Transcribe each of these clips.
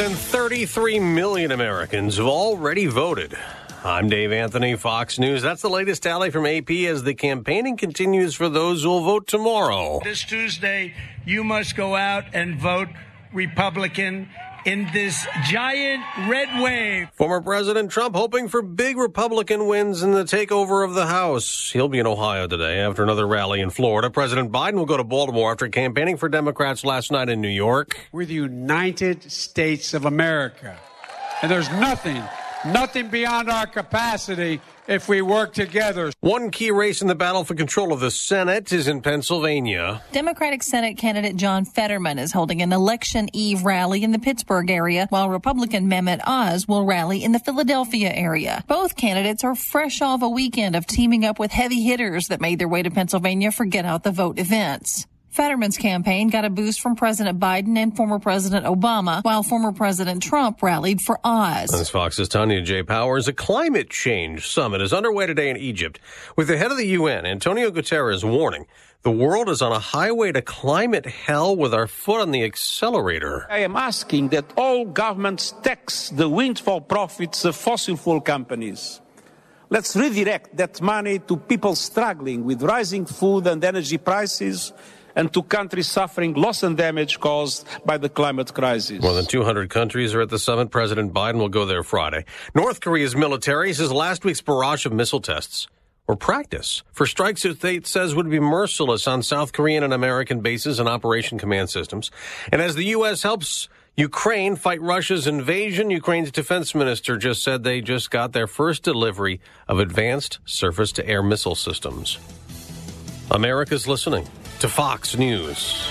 than 33 million Americans have already voted. I'm Dave Anthony, Fox News. That's the latest tally from AP as the campaigning continues for those who will vote tomorrow. This Tuesday, you must go out and vote Republican in this giant red wave. Former President Trump hoping for big Republican wins in the takeover of the House. He'll be in Ohio today after another rally in Florida. President Biden will go to Baltimore after campaigning for Democrats last night in New York. We're the United States of America. And there's nothing beyond our capacity if we work together. One key race in the battle for control of the Senate is in Pennsylvania. Democratic Senate candidate John Fetterman is holding an election eve rally in the Pittsburgh area, while Republican Mehmet Oz will rally in the Philadelphia area. Both candidates are fresh off a weekend of teaming up with heavy hitters that made their way to Pennsylvania for Get Out the Vote events. Fetterman's campaign got a boost from President Biden and former President Obama, while former President Trump rallied for Oz. As Fox's Tanya J. Powers, a climate change summit is underway today in Egypt, with the head of the UN, Antonio Guterres, warning the world is on a highway to climate hell with our foot on the accelerator. I am asking that all governments tax the windfall profits of fossil fuel companies. Let's redirect that money to people struggling with rising food and energy prices, and to countries suffering loss and damage caused by the climate crisis. More than 200 countries are at the summit. President Biden will go there Friday. North Korea's military says last week's barrage of missile tests were practice for strikes it says would be merciless on South Korean and American bases and Operation Command Systems. And as the U.S. helps Ukraine fight Russia's invasion, Ukraine's defense minister just said they just got their first delivery of advanced surface-to-air missile systems. America's listening to Fox News.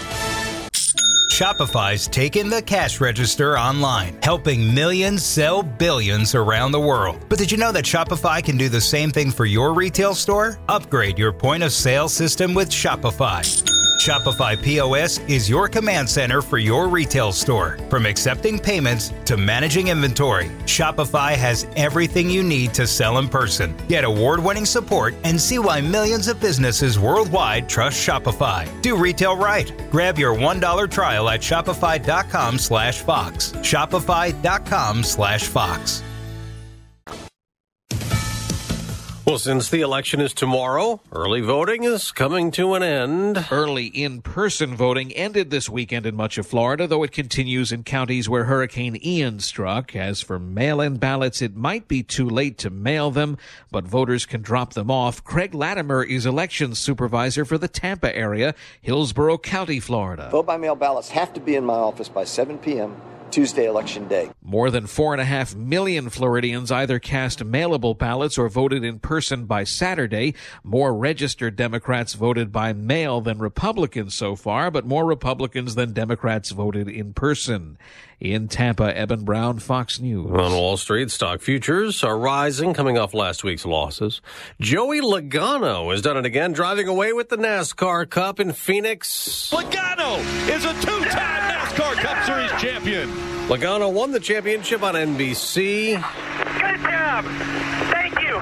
Shopify's taken the cash register online, helping millions sell billions around the world. But did you know that Shopify can do the same thing for your retail store? Upgrade your point of sale system with Shopify. Shopify POS is your command center for your retail store. From accepting payments to managing inventory, Shopify has everything you need to sell in person. Get award-winning support and see why millions of businesses worldwide trust Shopify. Do retail right. Grab your $1 trial at shopify.com/Fox. Shopify.com/Fox. Well, since the election is tomorrow, early voting is coming to an end. Early in-person voting ended this weekend in much of Florida, though it continues in counties where Hurricane Ian struck. As for mail-in ballots, it might be too late to mail them, but voters can drop them off. Craig Latimer is elections supervisor for the Tampa area, Hillsborough County, Florida. Vote-by-mail ballots have to be in my office by 7 p.m. Tuesday, Election Day. More than 4.5 million Floridians either cast mailable ballots or voted in person by Saturday. More registered Democrats voted by mail than Republicans so far, but more Republicans than Democrats voted in person. In Tampa, Eben Brown, Fox News. On Wall Street, stock futures are rising, coming off last week's losses. Joey Logano has done it again, driving away with the NASCAR Cup in Phoenix. Logano is a two-time NASCAR Cup Series champion. Logano won the championship on NBC. Good job. Thank you.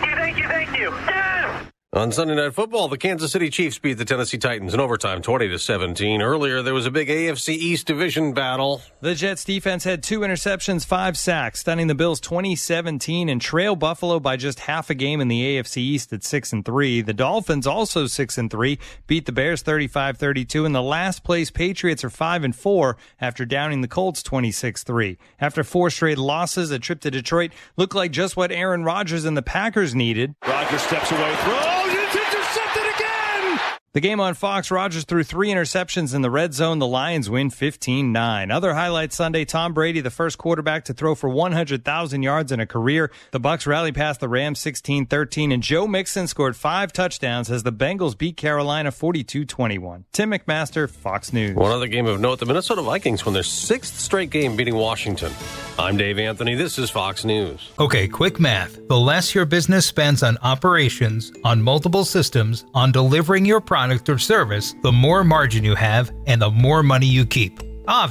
Yes! On Sunday Night Football, the Kansas City Chiefs beat the Tennessee Titans in overtime 20-17. Earlier, there was a big AFC East division battle. The Jets defense had 2 interceptions, 5 sacks, stunning the Bills 20-17 and trail Buffalo by just half a game in the AFC East at 6-3. The Dolphins, also 6-3, beat the Bears 35-32, and the last place Patriots are 5-4 after downing the Colts 26-3. After 4 straight losses, a trip to Detroit looked like just what Aaron Rodgers and the Packers needed. Rodgers steps away, throws. It's intercepted again! The game on Fox, Rodgers threw 3 interceptions in the red zone. The Lions win 15-9. Other highlights Sunday, Tom Brady, the first quarterback to throw for 100,000 yards in a career. The Bucs rallied past the Rams 16-13, and Joe Mixon scored 5 touchdowns as the Bengals beat Carolina 42-21. Tim McMaster, Fox News. One other game of note, the Minnesota Vikings won their 6th straight game beating Washington. I'm Dave Anthony. This is Fox News. Okay, quick math. The less your business spends on operations, on multiple systems, on delivering your product or service, the more margin you have and the more money you keep. Obvious.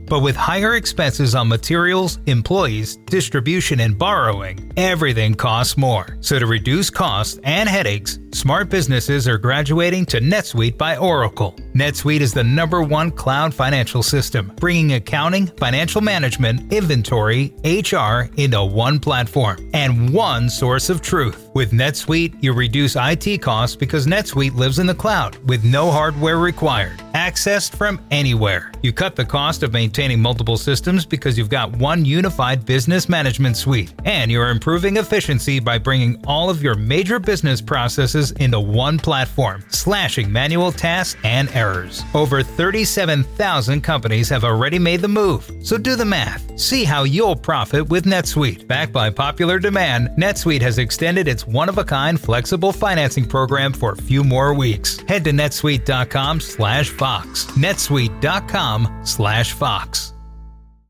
But with higher expenses on materials, employees, distribution, and borrowing, everything costs more. So to reduce costs and headaches, smart businesses are graduating to NetSuite by Oracle. NetSuite is the #1 cloud financial system, bringing accounting, financial management, inventory, HR into one platform and one source of truth. With NetSuite, you reduce IT costs because NetSuite lives in the cloud with no hardware required, accessed from anywhere. You cut the cost of maintaining multiple systems because you've got one unified business management suite, and you're improving efficiency by bringing all of your major business processes into one platform, slashing manual tasks and errors. Over 37,000 companies have already made the move, so do the math. See how you'll profit with NetSuite. Backed by popular demand, NetSuite has extended its one-of-a-kind flexible financing program for a few more weeks. Head to netsuite.com/Fox. netsuite.com/Fox.